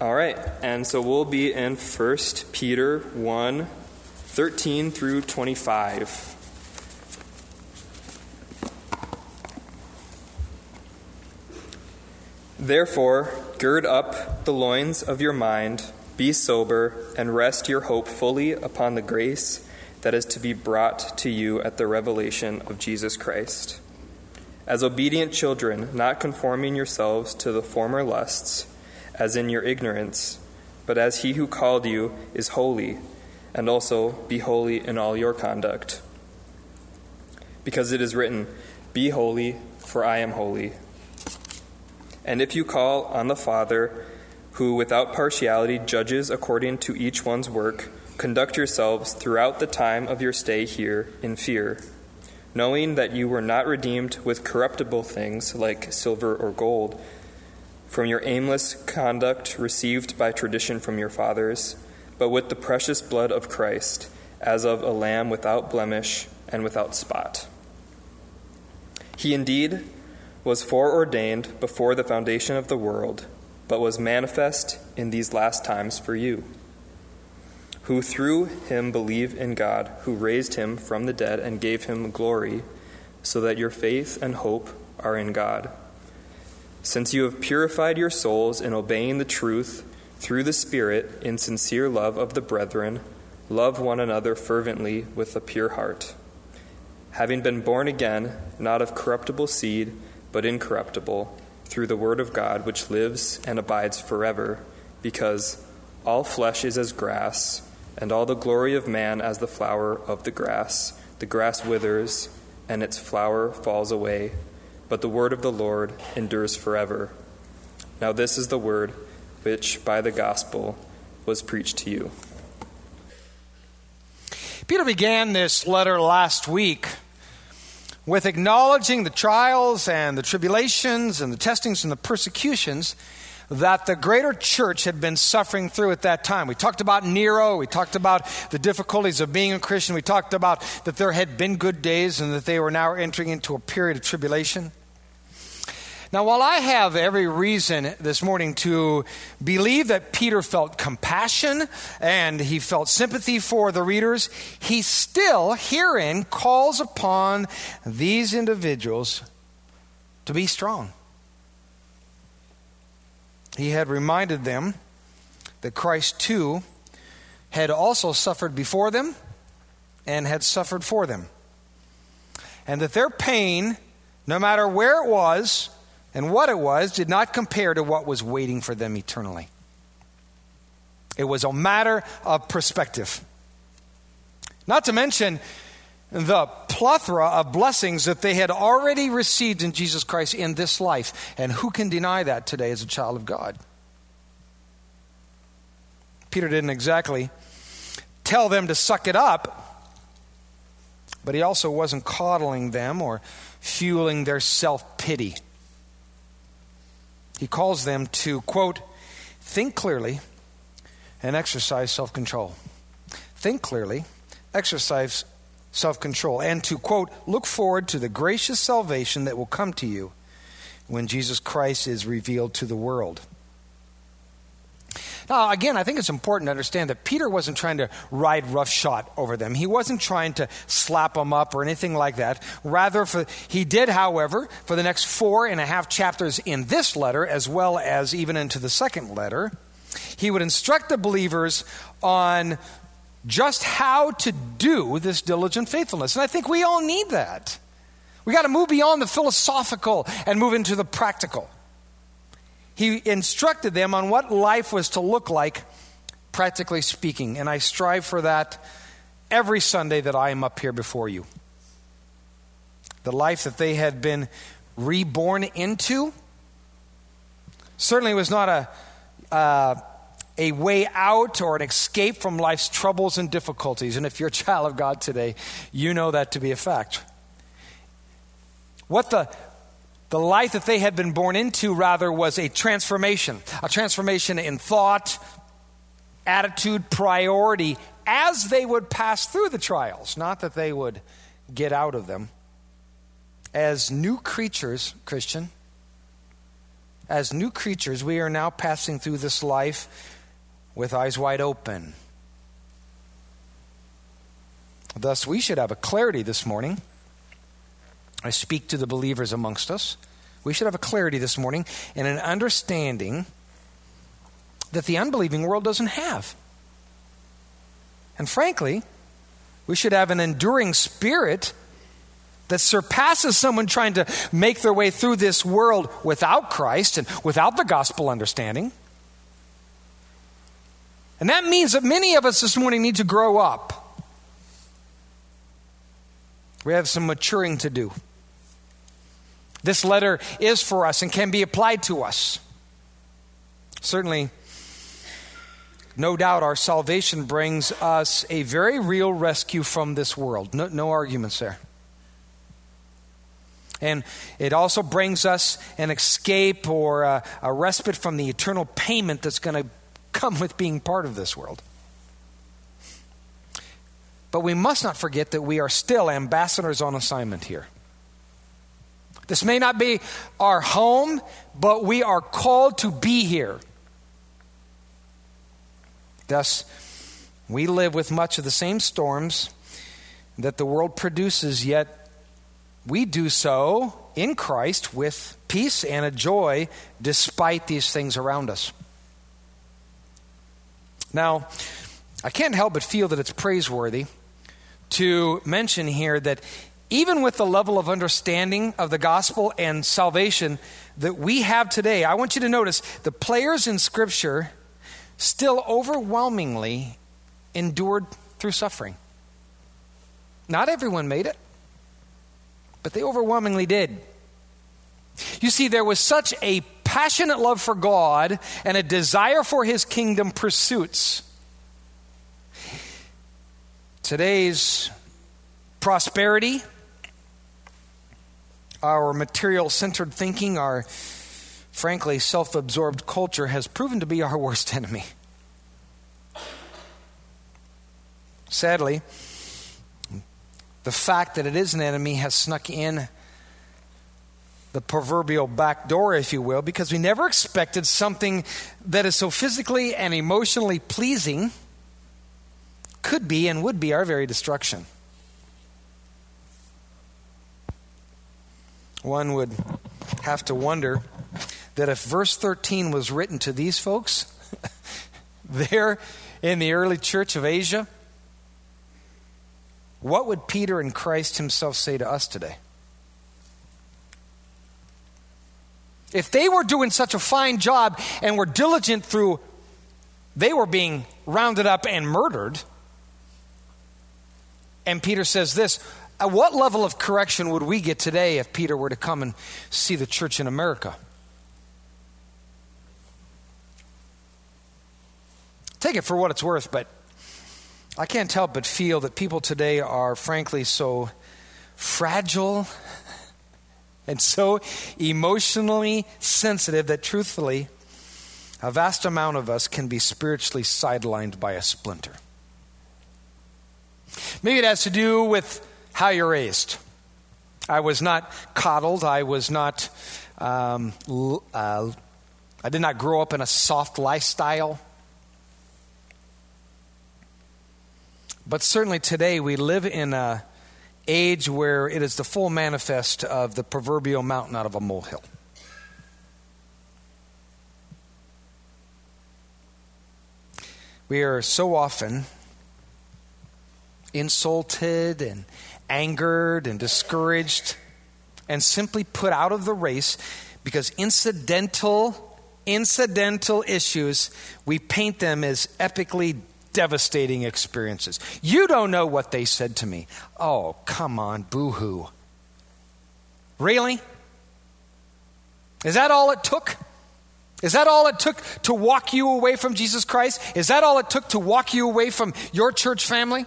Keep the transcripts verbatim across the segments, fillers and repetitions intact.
All right, and so we'll be in First Peter one, thirteen through twenty-five. Therefore, gird up the loins of your mind, be sober, and rest your hope fully upon the grace that is to be brought to you at the revelation of Jesus Christ. As obedient children, not conforming yourselves to the former lusts, as in your ignorance, but as he who called you is holy, and also be holy in all your conduct. Because it is written, be holy, for I am holy. And if you call on the Father, who without partiality judges according to each one's work, conduct yourselves throughout the time of your stay here in fear, knowing that you were not redeemed with corruptible things like silver or gold, from your aimless conduct received by tradition from your fathers, but with the precious blood of Christ, as of a lamb without blemish and without spot. He indeed was foreordained before the foundation of the world, but was manifest in these last times for you, who through him believe in God, who raised him from the dead and gave him glory, so that your faith and hope are in God. Since you have purified your souls in obeying the truth through the Spirit in sincere love of the brethren, love one another fervently with a pure heart, having been born again, not of corruptible seed, but incorruptible, through the word of God, which lives and abides forever, because all flesh is as grass, and all the glory of man as the flower of the grass. The grass withers, and its flower falls away, but the word of the Lord endures forever. Now this is the word which by the gospel was preached to you. Peter began this letter last week with acknowledging the trials and the tribulations and the testings and the persecutions that the greater church had been suffering through at that time. We talked about Nero. We talked about the difficulties of being a Christian. We talked about that there had been good days and that they were now entering into a period of tribulation. Now, while I have every reason this morning to believe that Peter felt compassion and he felt sympathy for the readers, he still herein calls upon these individuals to be strong. He had reminded them that Christ too had also suffered before them and had suffered for them, and that their pain, no matter where it was and what it was, did not compare to what was waiting for them eternally. It was a matter of perspective. Not to mention the plethora of blessings that they had already received in Jesus Christ in this life. And who can deny that today as a child of God? Peter didn't exactly tell them to suck it up, but he also wasn't coddling them or fueling their self-pity. He calls them to, quote, think clearly and exercise self-control. Think clearly, exercise self-control, and to, quote, look forward to the gracious salvation that will come to you when Jesus Christ is revealed to the world. Now, again, I think it's important to understand that Peter wasn't trying to ride roughshod over them. He wasn't trying to slap them up or anything like that. Rather, for, he did, however, for the next four and a half chapters in this letter, as well as even into the second letter, he would instruct the believers on just how to do this diligent faithfulness. And I think we all need that. We got to move beyond the philosophical and move into the practical. He instructed them on what life was to look like, practically speaking. And I strive for that every Sunday that I am up here before you. The life that they had been reborn into certainly was not a uh, a way out or an escape from life's troubles and difficulties. And if you're a child of God today, you know that to be a fact. What the The life that they had been born into, rather, was a transformation. A transformation in thought, attitude, priority, as they would pass through the trials. Not that they would get out of them. As new creatures, Christian, as new creatures, we are now passing through this life with eyes wide open. Thus, we should have a clarity this morning. I speak to the believers amongst us. We should have a clarity this morning and an understanding that the unbelieving world doesn't have. And frankly, we should have an enduring spirit that surpasses someone trying to make their way through this world without Christ and without the gospel understanding. And that means that many of us this morning need to grow up. We have some maturing to do. This letter is for us and can be applied to us. Certainly, no doubt our salvation brings us a very real rescue from this world. No, no arguments there. And it also brings us an escape or a, a respite from the eternal payment that's going to come with being part of this world. But we must not forget that we are still ambassadors on assignment here. This may not be our home, but we are called to be here. Thus, we live with much of the same storms that the world produces, yet we do so in Christ with peace and a joy despite these things around us. Now, I can't help but feel that it's praiseworthy to mention here that even with the level of understanding of the gospel and salvation that we have today, I want you to notice the players in Scripture still overwhelmingly endured through suffering. Not everyone made it, but they overwhelmingly did. You see, there was such a passionate love for God and a desire for His kingdom pursuits. Today's prosperity, our material-centered thinking, our frankly self-absorbed culture has proven to be our worst enemy. Sadly, the fact that it is an enemy has snuck in the proverbial back door, if you will, because we never expected something that is so physically and emotionally pleasing could be and would be our very destruction. One would have to wonder that if verse thirteen was written to these folks there in the early church of Asia, what would Peter and Christ himself say to us today? If they were doing such a fine job and were diligent through, they were being rounded up and murdered. And Peter says this, at what level of correction would we get today if Peter were to come and see the church in America? Take it for what it's worth, but I can't help but feel that people today are frankly so fragile and so emotionally sensitive that truthfully, a vast amount of us can be spiritually sidelined by a splinter. Maybe it has to do with how you're raised. I was not coddled. I was not, um, uh, I did not grow up in a soft lifestyle. But certainly today we live in an age where it is the full manifest of the proverbial mountain out of a molehill. We are so often insulted and angered and discouraged and simply put out of the race because incidental, incidental issues, we paint them as epically devastating experiences. You don't know what they said to me. Oh, come on, boo-hoo. Really? Is that all it took? Is that all it took to walk you away from Jesus Christ? Is that all it took to walk you away from your church family?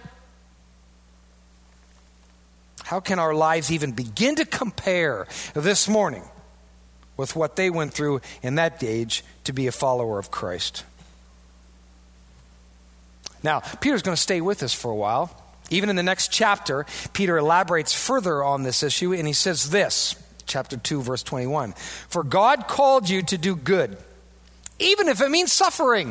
How can our lives even begin to compare this morning with what they went through in that age to be a follower of Christ? Now, Peter's going to stay with us for a while. Even in the next chapter, Peter elaborates further on this issue, and he says this, chapter two, verse twenty-one. For God called you to do good, even if it means suffering.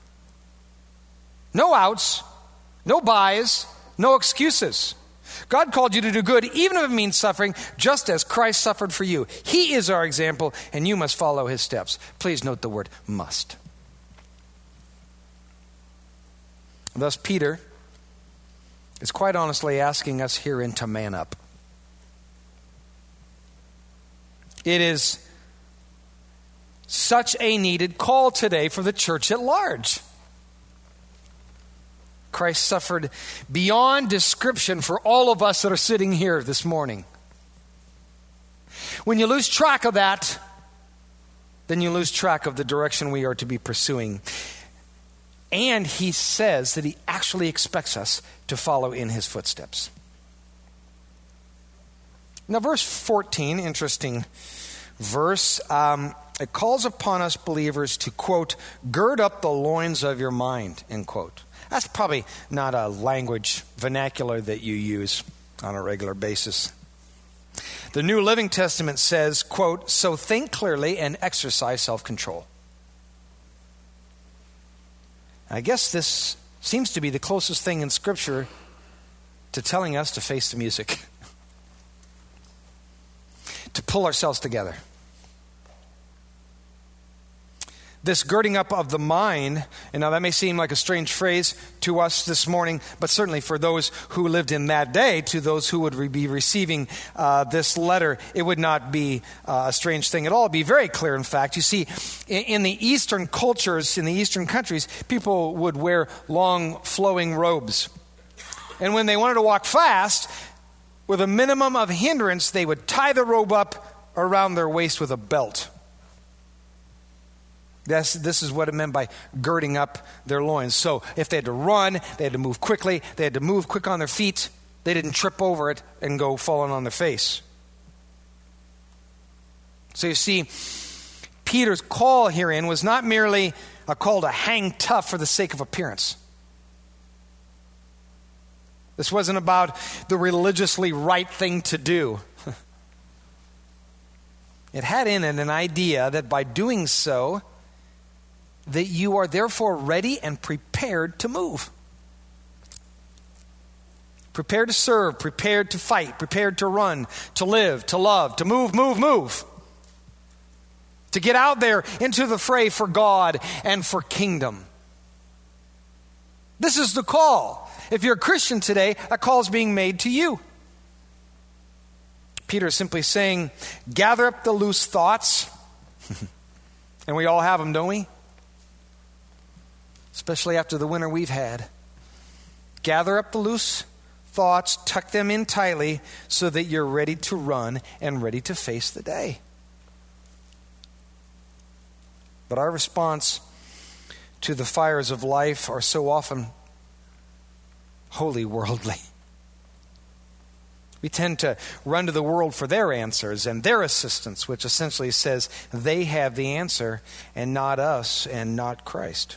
No outs, no buys, no excuses. God called you to do good, even if it means suffering, just as Christ suffered for you. He is our example, and you must follow his steps. Please note the word must. Thus, Peter is quite honestly asking us herein to man up. It is such a needed call today for the church at large. Christ suffered beyond description for all of us that are sitting here this morning. When you lose track of that, then you lose track of the direction we are to be pursuing. And he says that he actually expects us to follow in his footsteps. Now, verse fourteen, interesting verse. Um, it calls upon us believers to, quote, gird up the loins of your mind, end quote. That's probably not a language vernacular that you use on a regular basis. The New Living Testament says, quote, so think clearly and exercise self-control. I guess this seems to be the closest thing in Scripture to telling us to face the music, to pull ourselves together. This girding up of the mind, and now that may seem like a strange phrase to us this morning, but certainly for those who lived in that day, to those who would re- be receiving uh, this letter, it would not be uh, a strange thing at all. It would be very clear, in fact. You see, in, in the Eastern cultures, in the Eastern countries, people would wear long flowing robes. And when they wanted to walk fast, with a minimum of hindrance, they would tie the robe up around their waist with a belt. This, this is what it meant by girding up their loins. So if they had to run, they had to move quickly, they had to move quick on their feet, they didn't trip over it and go falling on their face. So you see, Peter's call herein was not merely a call to hang tough for the sake of appearance. This wasn't about the religiously right thing to do. It had in it an idea that by doing so, that you are therefore ready and prepared to move. Prepared to serve, prepared to fight, prepared to run, to live, to love, to move, move, move. To get out there into the fray for God and for kingdom. This is the call. If you're a Christian today, a call is being made to you. Peter is simply saying, gather up the loose thoughts. And we all have them, don't we? Especially after the winter we've had. Gather up the loose thoughts, tuck them in tightly so that you're ready to run and ready to face the day. But our response to the fires of life are so often wholly worldly. We tend to run to the world for their answers and their assistance, which essentially says they have the answer and not us and not Christ.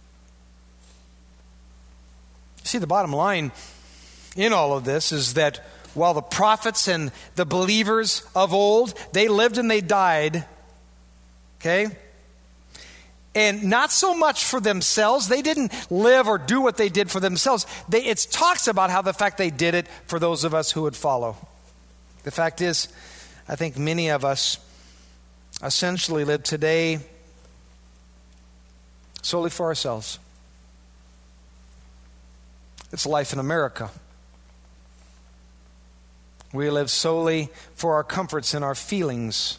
See, the bottom line in all of this is that while the prophets and the believers of old, they lived and they died, okay? And not so much for themselves. They didn't live or do what they did for themselves. They, it talks about how the fact they did it for those of us who would follow. The fact is, I think many of us essentially live today solely for ourselves. It's life in America. We live solely for our comforts and our feelings.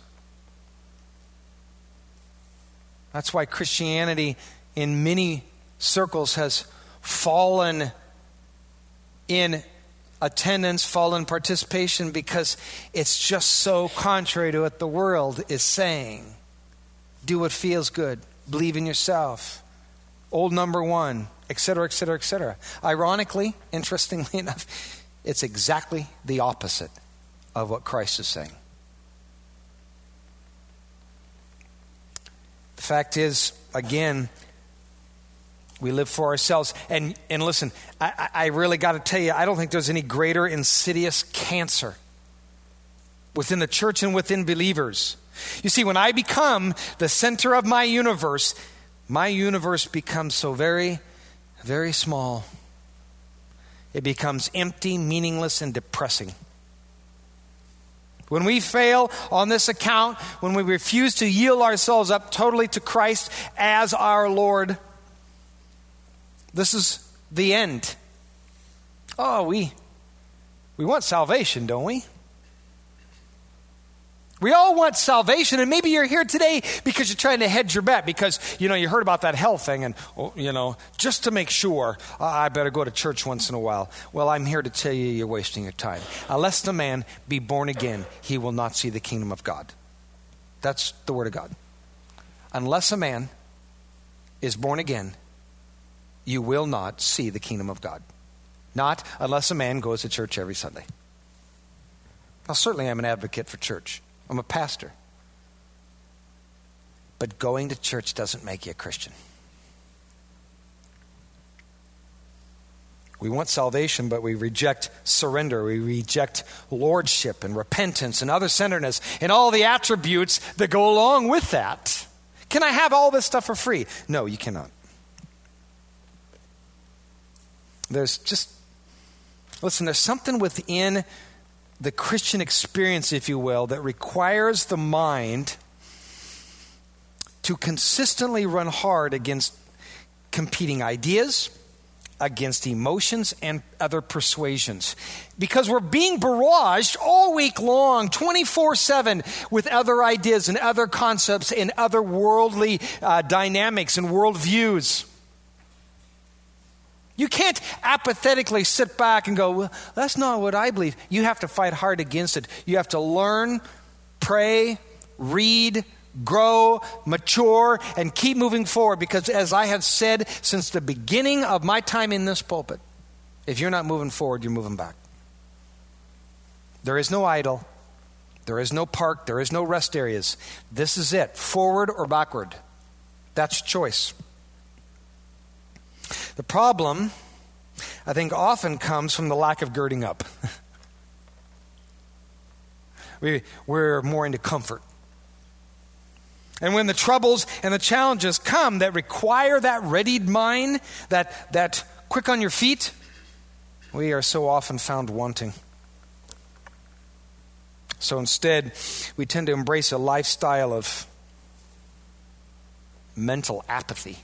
That's why Christianity in many circles has fallen in attendance, fallen participation, because it's just so contrary to what the world is saying. Do what feels good. Believe in yourself. Old number one, et cetera, et cetera, et cetera. Ironically, interestingly enough, it's exactly the opposite of what Christ is saying. The fact is, again, we live for ourselves. And and listen, I, I really got to tell you, I don't think there's any greater insidious cancer within the church and within believers. You see, when I become the center of my universe, my universe becomes so very, very small. It becomes empty, meaningless, and depressing. When we fail on this account, when we refuse to yield ourselves up totally to Christ as our Lord, this is the end. Oh, we, we want salvation, don't we? We all want salvation, and maybe you're here today because you're trying to hedge your bet because, you know, you heard about that hell thing, and, oh, you know, just to make sure, uh, I better go to church once in a while. Well, I'm here to tell you you're wasting your time. Unless the man be born again, he will not see the kingdom of God. That's the word of God. Unless a man is born again, you will not see the kingdom of God. Not unless a man goes to church every Sunday. Now, certainly I'm an advocate for church. I'm a pastor. But going to church doesn't make you a Christian. We want salvation, but we reject surrender. We reject lordship and repentance and other-centeredness and all the attributes that go along with that. Can I have all this stuff for free? No, you cannot. There's just, listen, there's something within the Christian experience, if you will, that requires the mind to consistently run hard against competing ideas, against emotions, and other persuasions. Because we're being barraged all week long, twenty-four seven, with other ideas and other concepts and other worldly uh, dynamics and worldviews. You can't apathetically sit back and go, well, that's not what I believe. You have to fight hard against it. You have to learn, pray, read, grow, mature, and keep moving forward. Because as I have said since the beginning of my time in this pulpit, if you're not moving forward, you're moving back. There is no idle. There is no park. There is no rest areas. This is it. Forward or backward. That's choice. The problem, I think, often comes from the lack of girding up. we, we're more into comfort. And when the troubles and the challenges come that require that readied mind, that, that quick on your feet, we are so often found wanting. So instead, we tend to embrace a lifestyle of mental apathy,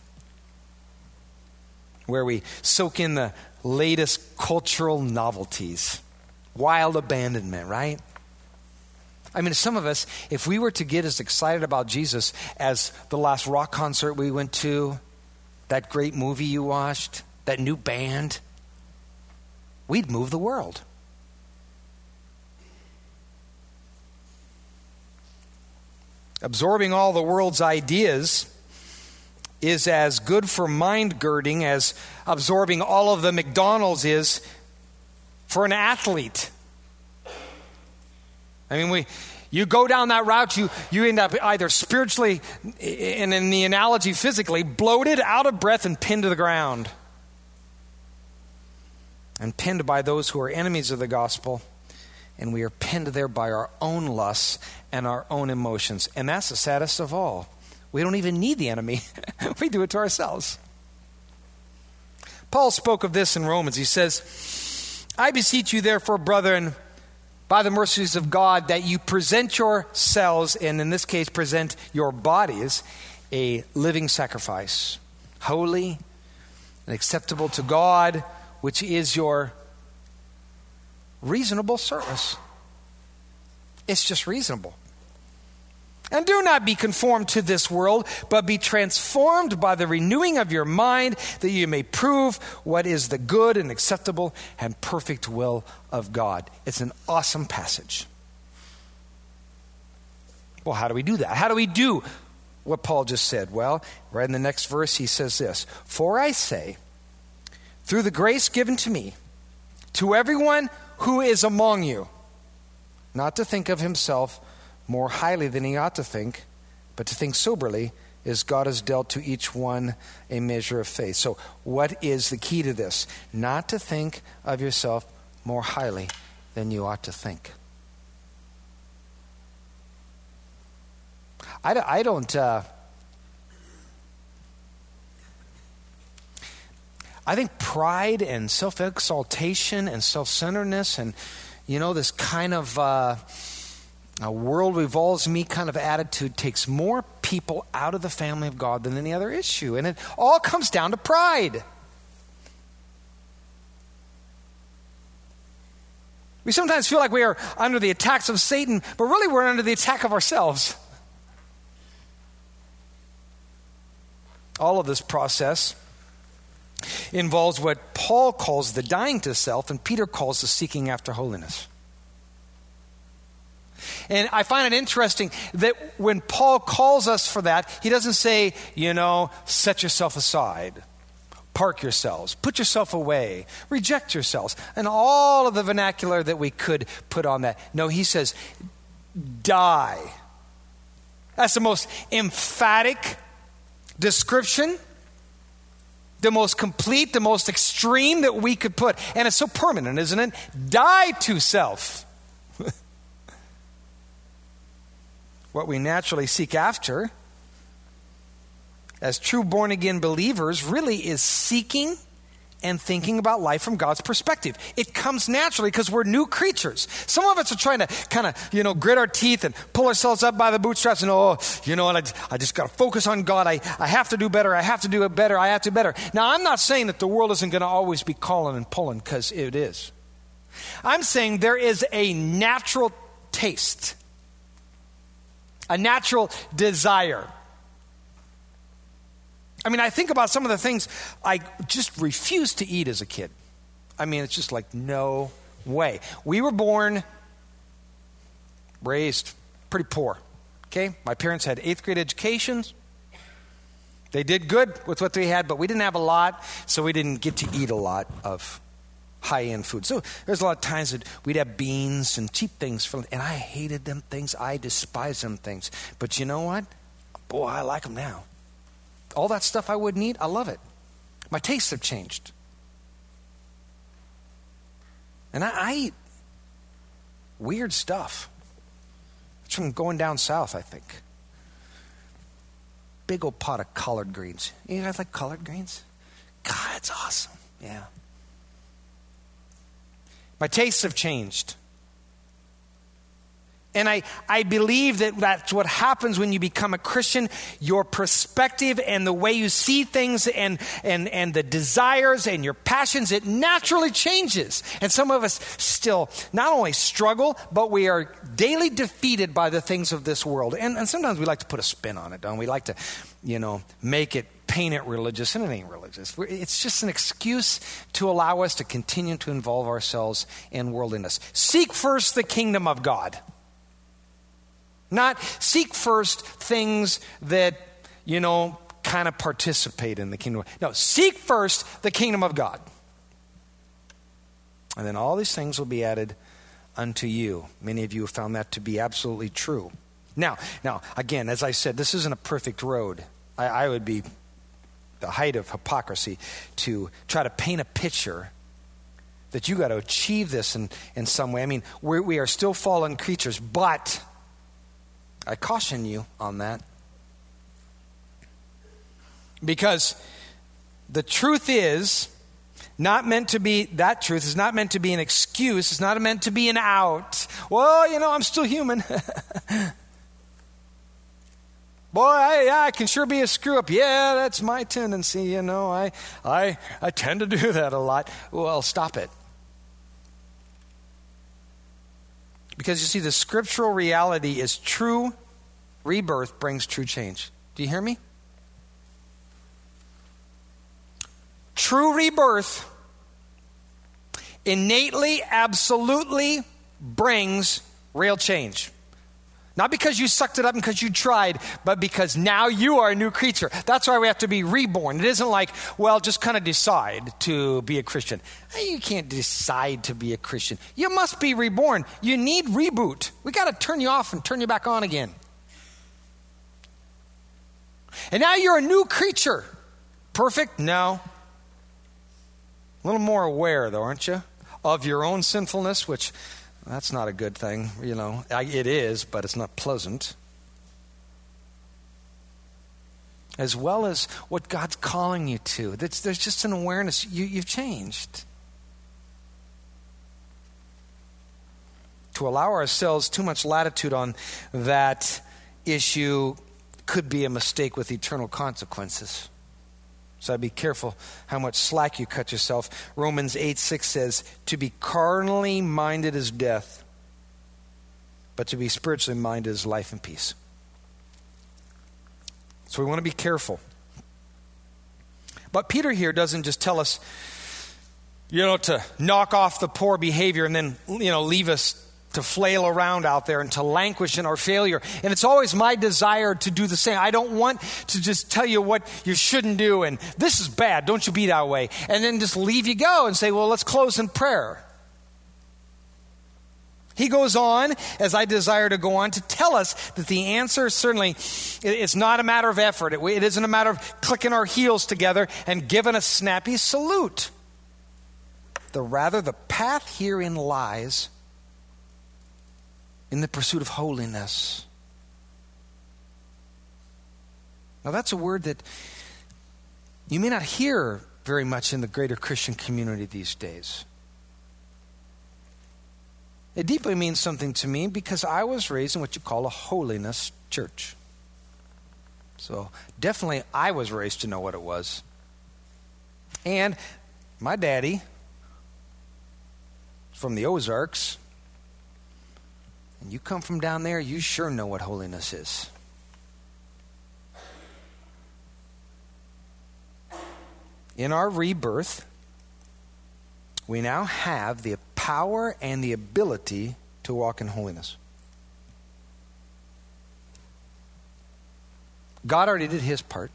where we soak in the latest cultural novelties. Wild abandonment, right? I mean, some of us, if we were to get as excited about Jesus as the last rock concert we went to, that great movie you watched, that new band, we'd move the world. Absorbing all the world's ideas is as good for mind girding as absorbing all of the McDonald's is for an athlete. I mean, we you go down that route, you, you end up either spiritually, and in the analogy physically, bloated, out of breath, and pinned to the ground. And pinned by those who are enemies of the gospel. And we are pinned there by our own lusts and our own emotions. And that's the saddest of all. We don't even need the enemy. We do it to ourselves. Paul spoke of this in Romans. He says, I beseech you therefore, brethren, by the mercies of God, that you present yourselves, and in this case, present your bodies, a living sacrifice, holy and acceptable to God, which is your reasonable service. It's just reasonable. And do not be conformed to this world, but be transformed by the renewing of your mind, that you may prove what is the good and acceptable and perfect will of God. It's an awesome passage. Well, how do we do that? How do we do what Paul just said? Well, right in the next verse, he says this, For I say, through the grace given to me, to everyone who is among you, not to think of himself more highly than he ought to think, but to think soberly, as God has dealt to each one a measure of faith. So what is the key to this? Not to think of yourself more highly than you ought to think. I, I don't... Uh, I think pride and self-exaltation and self-centeredness and, you know, this kind of uh, a world revolves me kind of attitude takes more people out of the family of God than any other issue. And it all comes down to pride. We sometimes feel like we are under the attacks of Satan, but really we're under the attack of ourselves. All of this process involves what Paul calls the dying to self and Peter calls the seeking after holiness. And I find it interesting that when Paul calls us for that, he doesn't say, you know, set yourself aside, park yourselves, put yourself away, reject yourselves, and all of the vernacular that we could put on that. No, he says, die. That's the most emphatic description, the most complete, the most extreme that we could put. And it's so permanent, isn't it? Die to self. What we naturally seek after as true born-again believers really is seeking and thinking about life from God's perspective. It comes naturally because we're new creatures. Some of us are trying to kind of, you know, grit our teeth and pull ourselves up by the bootstraps and, oh, you know, and I, I just got to focus on God. I, I have to do better. I have to do it better. I have to do better. Now, I'm not saying that the world isn't going to always be calling and pulling, because it is. I'm saying there is a natural taste, a natural desire. I mean, I think about some of the things I just refused to eat as a kid. I mean, it's just like, no way. We were born, raised pretty poor, okay? My parents had eighth grade educations. They did good with what they had, but we didn't have a lot, so we didn't get to eat a lot of high-end food. So there's a lot of times that we'd have beans and cheap things, from, and I hated them things. I despised them things. But you know what? Boy, I like them now. All that stuff I wouldn't eat, I love it. My tastes have changed. And I, I eat weird stuff. It's from going down south, I think. Big old pot of collard greens. You guys like collard greens? God, it's awesome. Yeah. My tastes have changed. And I, I believe that that's what happens when you become a Christian. Your perspective and the way you see things and, and, and the desires and your passions, it naturally changes. And some of us still not only struggle, but we are daily defeated by the things of this world. And, and sometimes we like to put a spin on it, don't we? We like to, you know, make it, paint it religious, and it ain't religious. It's just an excuse to allow us to continue to involve ourselves in worldliness. Seek first the kingdom of God. Not seek first things that, you know, kind of participate in the kingdom. No, seek first the kingdom of God. And then all these things will be added unto you. Many of you have found that to be absolutely true. Now, now again, as I said, this isn't a perfect road. I, I would be the height of hypocrisy to try to paint a picture that you got to achieve this in, in some way. I mean, we're, we are still fallen creatures, but I caution you on that. Because the truth is not meant to be, that truth is not meant to be an excuse. It's not meant to be an out. Well, you know, I'm still human. Boy, I, yeah, I can sure be a screw up. Yeah, that's my tendency, you know. I, I, I tend to do that a lot. Well, stop it. Because you see, the scriptural reality is true rebirth brings true change. Do you hear me? True rebirth innately, absolutely brings real change. Not because you sucked it up and because you tried, but because now you are a new creature. That's why we have to be reborn. It isn't like, well, just kind of decide to be a Christian. You can't decide to be a Christian. You must be reborn. You need reboot. We got to turn you off and turn you back on again. And now you're a new creature. Perfect? No. A little more aware, though, aren't you? Of your own sinfulness, which... that's not a good thing, you know. It is, but it's not pleasant. as well as what God's calling you to. That's, there's just an awareness. You, you've changed. To allow ourselves too much latitude on that issue could be a mistake with eternal consequences. So be careful how much slack you cut yourself. Romans eight six says, to be carnally minded is death, but to be spiritually minded is life and peace. So we want to be careful. But Peter here doesn't just tell us, you know, to knock off the poor behavior and then, you know, leave us to flail around out there and to languish in our failure. And it's always my desire to do the same. I don't want to just tell you what you shouldn't do and this is bad, don't you be that way. And then just leave you go and say, well, let's close in prayer. He goes on, as I desire to go on, to tell us that the answer certainly, it's not a matter of effort. It, it isn't a matter of clicking our heels together and giving a snappy salute. The rather, the path herein lies in the pursuit of holiness. Now that's a word that you may not hear very much in the greater Christian community these days. It deeply means something to me because I was raised in what you call a holiness church. So definitely I was raised to know what it was. And my daddy, from the Ozarks, and you come from down there, you sure know what holiness is. In our rebirth, we now have the power and the ability to walk in holiness. God already did his part.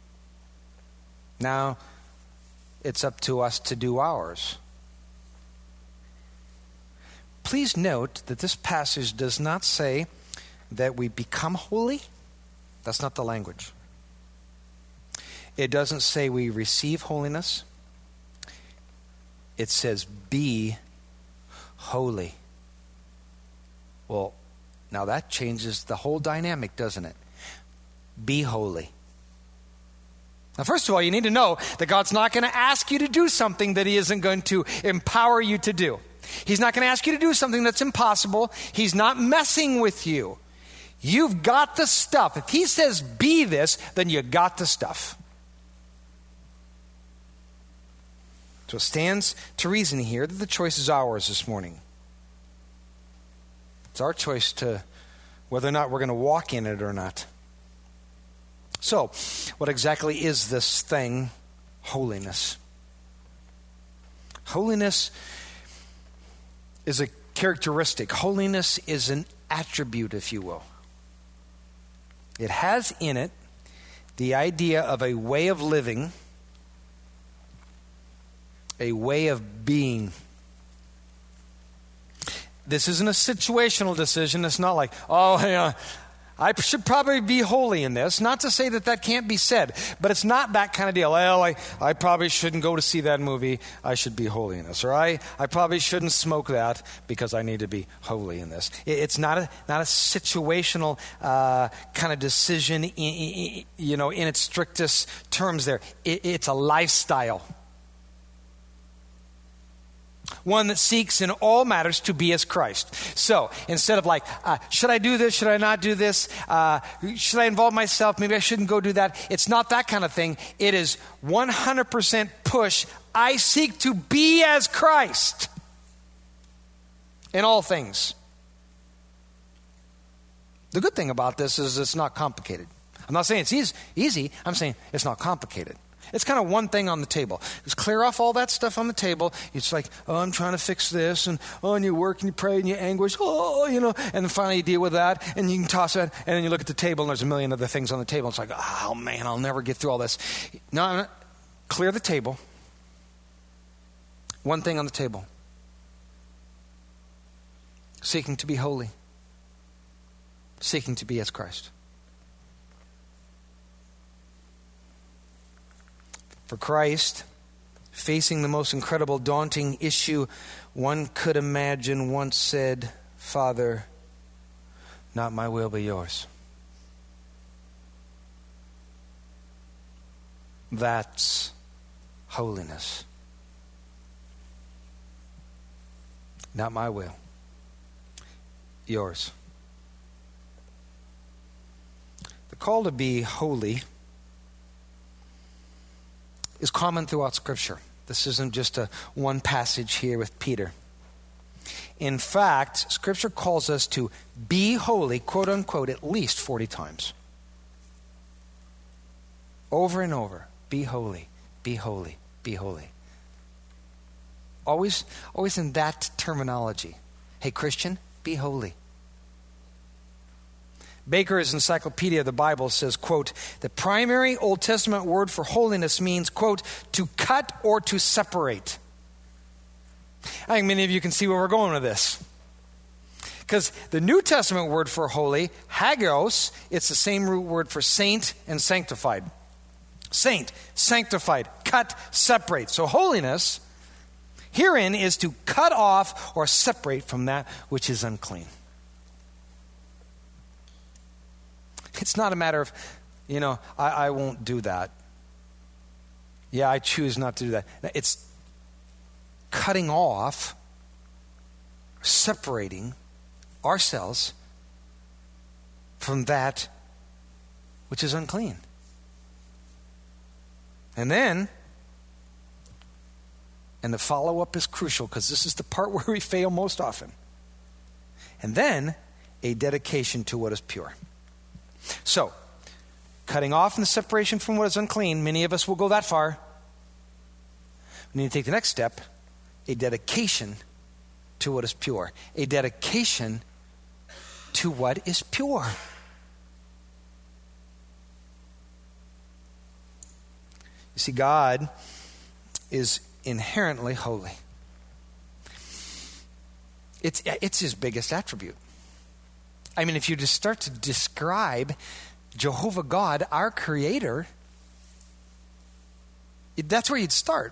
Now, it's up to us to do ours. Please note that this passage does not say that we become holy. That's not the language. It doesn't say we receive holiness. It says be holy. Well, now that changes the whole dynamic, doesn't it? Be holy. Now, first of all, you need to know that God's not going to ask you to do something that he isn't going to empower you to do. He's not going to ask you to do something that's impossible. He's not messing with you. You've got the stuff. If he says be this, then you got the stuff. So it stands to reason here that the choice is ours this morning. It's our choice to whether or not we're going to walk in it or not. So, what exactly is this thing, holiness? Holiness is a characteristic. Holiness is an attribute, if you will. It has in it the idea of a way of living, a way of being. This isn't a situational decision. It's not like, oh, yeah, I should probably be holy in this. Not to say that that can't be said, but it's not that kind of deal. Well, I, I probably shouldn't go to see that movie. I should be holy in this. Or I, I probably shouldn't smoke that because I need to be holy in this. It, it's not a not a situational uh, kind of decision, in, in, you know, in its strictest terms there. It, it's a lifestyle. One that seeks in all matters to be as Christ. So instead of like, uh, should I do this? Should I not do this? Uh, should I involve myself? Maybe I shouldn't go do that. It's not that kind of thing. It is one hundred percent push. I seek to be as Christ in all things. The good thing about this is it's not complicated. I'm not saying it's easy. I'm saying it's not complicated. It's kind of one thing on the table. Just clear off all that stuff on the table. It's like, oh, I'm trying to fix this. And, oh, and you work and you pray and you anguish. Oh, you know. And then finally you deal with that. And you can toss that. And then you look at the table and there's a million other things on the table. It's like, oh, man, I'll never get through all this. No, no, clear the table. One thing on the table. Seeking to be holy. Seeking to be as Christ. For Christ, facing the most incredible, daunting issue one could imagine, once said, Father, not my will but yours. That's holiness. Not my will, yours. The call to be holy is common throughout Scripture. This isn't just a one passage here with Peter. In fact, Scripture calls us to be holy, quote unquote, at least forty times. Over and over. Be holy, be holy, be holy. Always, always in that terminology. Hey, Christian, be holy. Baker's Encyclopedia of the Bible says, quote, the primary Old Testament word for holiness means, quote, to cut or to separate. I think many of you can see where we're going with this. Because the New Testament word for holy, hagios, it's the same root word for saint and sanctified. Saint, sanctified, cut, separate. So holiness herein is to cut off or separate from that which is unclean. It's not a matter of, you know, I, I won't do that. Yeah, I choose not to do that. It's cutting off, separating ourselves from that which is unclean. And then, and the follow-up is crucial because this is the part where we fail most often. And then, a dedication to what is pure. So, cutting off and the separation from what is unclean, many of us will go that far. We need to take the next step, a dedication to what is pure. A dedication to what is pure. You see, God is inherently holy. It's, it's his biggest attribute. I mean, if you just start to describe Jehovah God, our creator, that's where you'd start.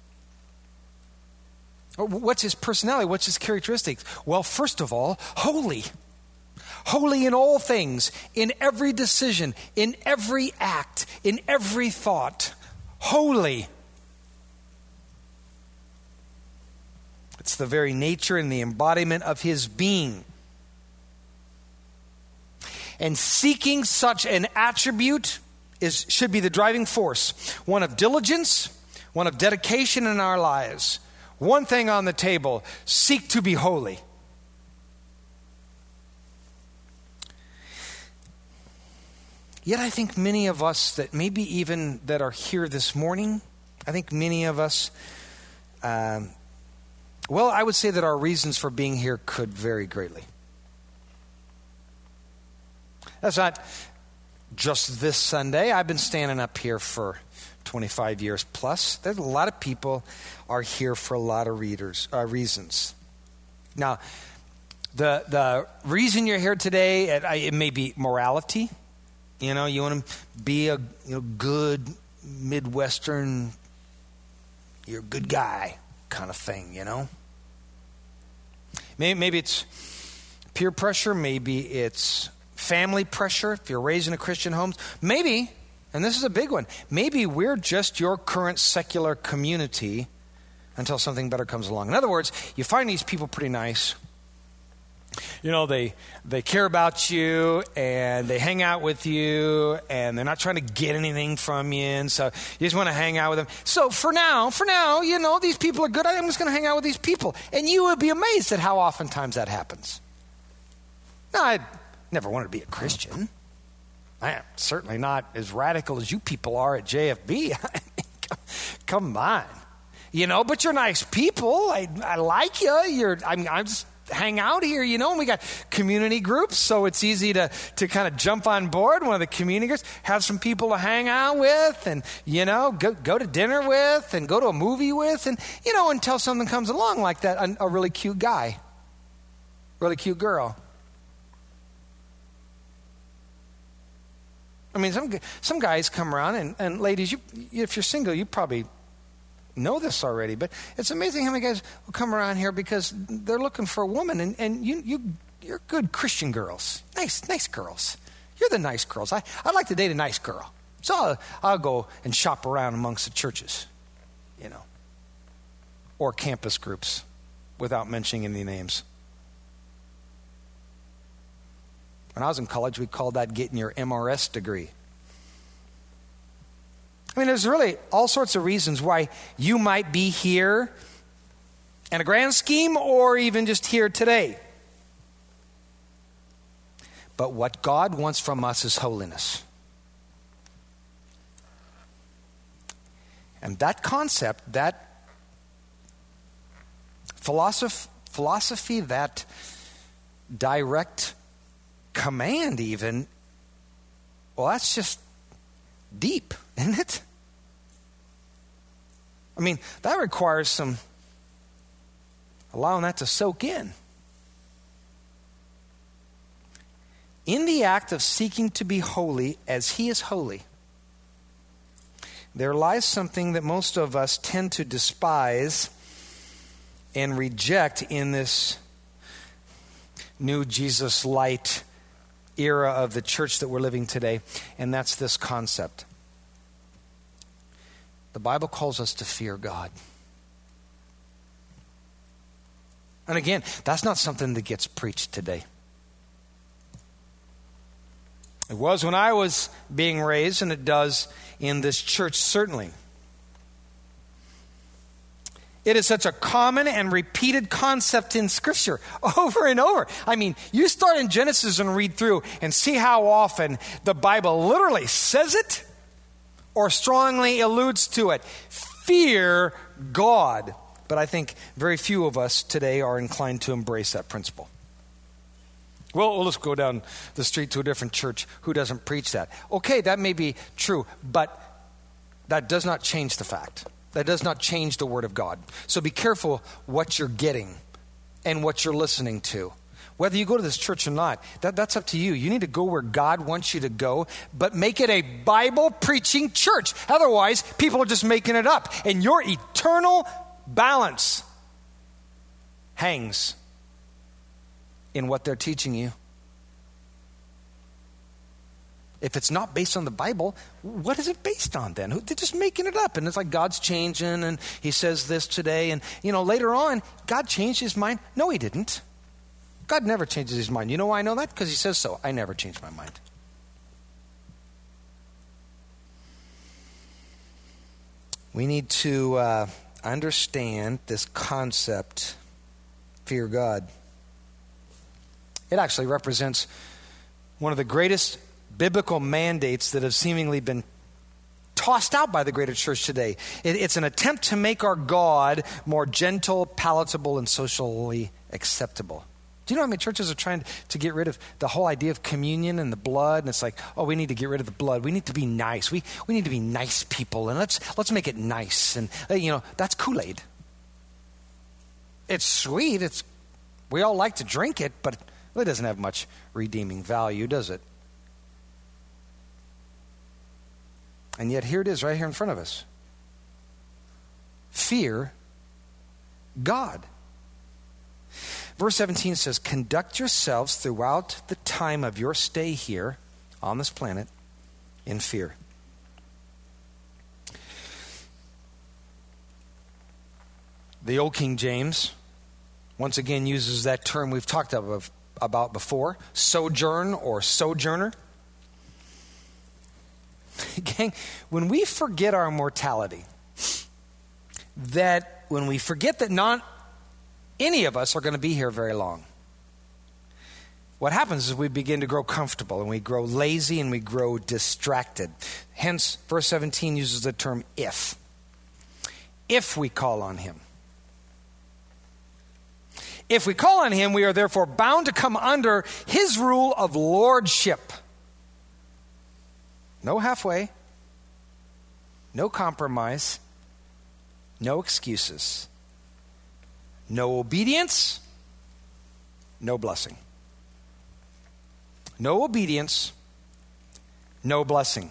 What's his personality? What's his characteristics? Well, first of all, holy. Holy in all things, in every decision, in every act, in every thought. Holy. It's the very nature and the embodiment of his being. And seeking such an attribute is should be the driving force. One of diligence, one of dedication in our lives. One thing on the table, seek to be holy. Yet I think many of us that maybe even that are here this morning, I think many of us, um, well, I would say that our reasons for being here could vary greatly. That's not just this Sunday. I've been standing up here for twenty-five years plus. There's a lot of people are here for a lot of readers, uh, reasons. Now, the the reason you're here today, it, it may be morality. You know, you want to be a you know good Midwestern, you're a good guy kind of thing, you know. Maybe, maybe it's peer pressure. Maybe it's family pressure if you're raised in a Christian home. Maybe, and this is a big one, maybe we're just your current secular community until something better comes along. In other words, you find these people pretty nice. You know, they they care about you and they hang out with you and they're not trying to get anything from you, and so you just want to hang out with them. So for now, for now, you know, these people are good. I'm just going to hang out with these people. And you would be amazed at how oftentimes that happens. Now, I never wanted to be a Christian. I am certainly not as radical as you people are at J F B. Come on. You know, but you're nice people. I, I like you. You're, I'm, I'm just hang out here, you know, and we got community groups, so it's easy to, to kind of jump on board one of the community groups, have some people to hang out with and, you know, go, go to dinner with and go to a movie with and, you know, until something comes along like that, a, a really cute guy, really cute girl. I mean, some some guys come around, and, and ladies, you, if you're single, you probably know this already, but it's amazing how many guys will come around here because they're looking for a woman, and, and you, you, you're good Christian girls. Nice, nice girls. You're the nice girls. I, I'd like to date a nice girl. So I'll, I'll go and shop around amongst the churches, you know, or campus groups without mentioning any names. When I was in college, we called that getting your M R S degree. I mean, there's really all sorts of reasons why you might be here in a grand scheme or even just here today. But what God wants from us is holiness. And that concept, that philosophy, philosophy, that direct command even, well, that's just deep, isn't it? I mean, that requires some allowing that to soak in. In the act of seeking to be holy as he is holy, there lies something that most of us tend to despise and reject in this new Jesus light era of the church that we're living today, and that's this concept. The Bible calls us to fear God. And again, that's not something that gets preached today. It was when I was being raised, and it does in this church certainly. It is such a common and repeated concept in Scripture over and over. I mean, you start in Genesis and read through and see how often the Bible literally says it or strongly alludes to it. Fear God. But I think very few of us today are inclined to embrace that principle. Well, well, let's go down the street to a different church who doesn't preach that. Okay, that may be true, but that does not change the fact. That does not change the Word of God. So be careful what you're getting and what you're listening to. Whether you go to this church or not, that, that's up to you. You need to go where God wants you to go, but make it a Bible-preaching church. Otherwise, people are just making it up. And your eternal balance hangs in what they're teaching you. If it's not based on the Bible, what is it based on then? They're just making it up. And it's like God's changing and he says this today. And, you know, later on, God changed his mind. No, he didn't. God never changes his mind. You know why I know that? Because he says so. I never change my mind. We need to uh, understand this concept, fear God. It actually represents one of the greatest biblical mandates that have seemingly been tossed out by the greater church today. It, it's an attempt to make our God more gentle, palatable, and socially acceptable. Do you know how many churches are trying to get rid of the whole idea of communion and the blood? And it's like, oh, we need to get rid of the blood. We need to be nice. We we need to be nice people, and let's let's make it nice. And you know, that's Kool-Aid. It's sweet. It's we all like to drink it, but it doesn't have much redeeming value, does it? And yet here it is right here in front of us. Fear God. Verse seventeen says, conduct yourselves throughout the time of your stay here on this planet in fear. The Old King James once again uses that term we've talked about about before, sojourn or sojourner. Gang, when we forget our mortality, that when we forget that not any of us are going to be here very long, what happens is we begin to grow comfortable and we grow lazy and we grow distracted. Hence, verse seventeen uses the term if. If we call on him. If we call on him, we are therefore bound to come under his rule of lordship. No halfway, no compromise, no excuses, no obedience, no blessing. No obedience, no blessing.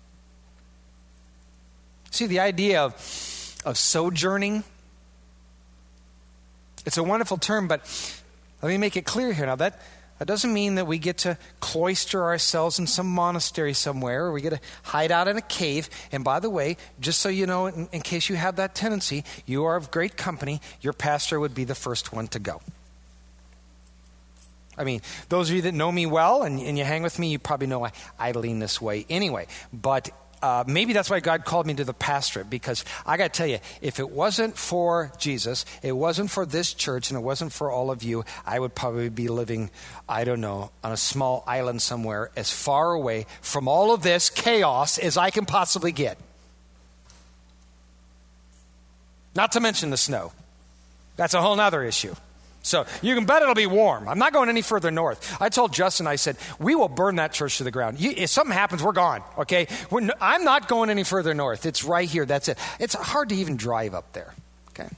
See, the idea of, of sojourning, it's a wonderful term, but let me make it clear here now. That That doesn't mean that we get to cloister ourselves in some monastery somewhere, or we get to hide out in a cave. And by the way, just so you know, in, in case you have that tendency, you are of great company. Your pastor would be the first one to go. I mean, those of you that know me well and, and you hang with me, you probably know I, I lean this way anyway. But Uh, maybe that's why God called me to the pastorate, because I got to tell you, if it wasn't for Jesus, it wasn't for this church, and it wasn't for all of you, I would probably be living, I don't know, on a small island somewhere as far away from all of this chaos as I can possibly get. Not to mention the snow. That's a whole nother issue. So you can bet it'll be warm. I'm not going any further north. I told Justin, I said, we will burn that church to the ground. You, if something happens, we're gone, okay? We're n- I'm not going any further north. It's right here. That's it. It's hard to even drive up there, okay?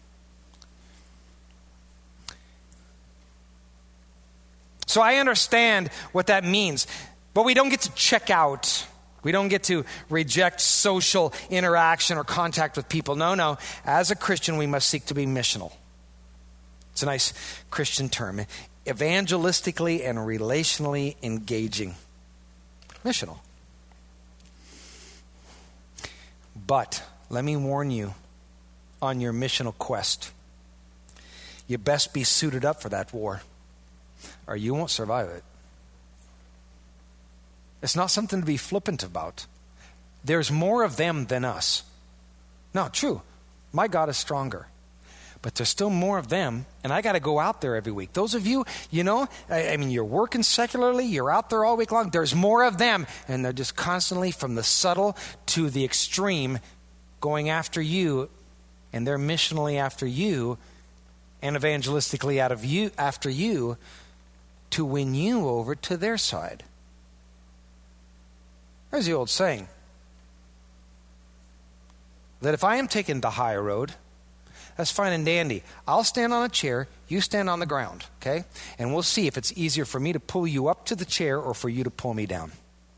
So I understand what that means, but we don't get to check out. We don't get to reject social interaction or contact with people. No, no. As a Christian, we must seek to be missional. It's a nice Christian term. Evangelistically and relationally engaging. Missional. But let me warn you, on your missional quest, you best be suited up for that war, or you won't survive it. It's not something to be flippant about. There's more of them than us. No, true. My God is stronger. But there's still more of them, and I got to go out there every week. Those of you, you know, I, I mean, you're working secularly, you're out there all week long. There's more of them, and they're just constantly from the subtle to the extreme going after you, and they're missionally after you and evangelistically out of you after you to win you over to their side. There's the old saying that if I am taking the high road, that's fine and dandy. I'll stand on a chair, you stand on the ground, okay? And we'll see if it's easier for me to pull you up to the chair or for you to pull me down.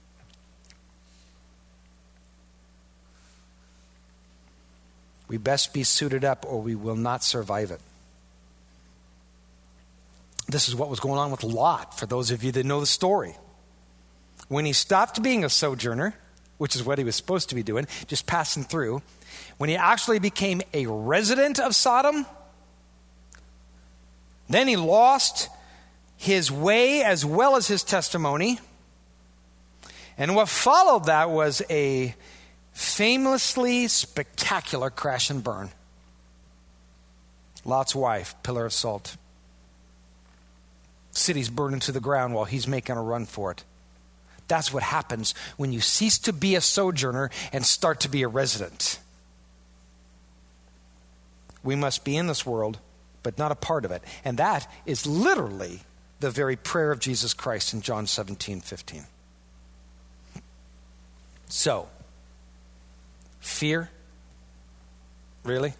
We best be suited up or we will not survive it. This is what was going on with Lot, for those of you that know the story. When he stopped being a sojourner, which is what he was supposed to be doing, just passing through, when he actually became a resident of Sodom, then he lost his way as well as his testimony. And what followed that was a famously spectacular crash and burn. Lot's wife, pillar of salt. City's burning to the ground while he's making a run for it. That's what happens when you cease to be a sojourner and start to be a resident. We must be in this world, but not a part of it. And that is literally the very prayer of Jesus Christ in John seventeen fifteen. So, fear? Really?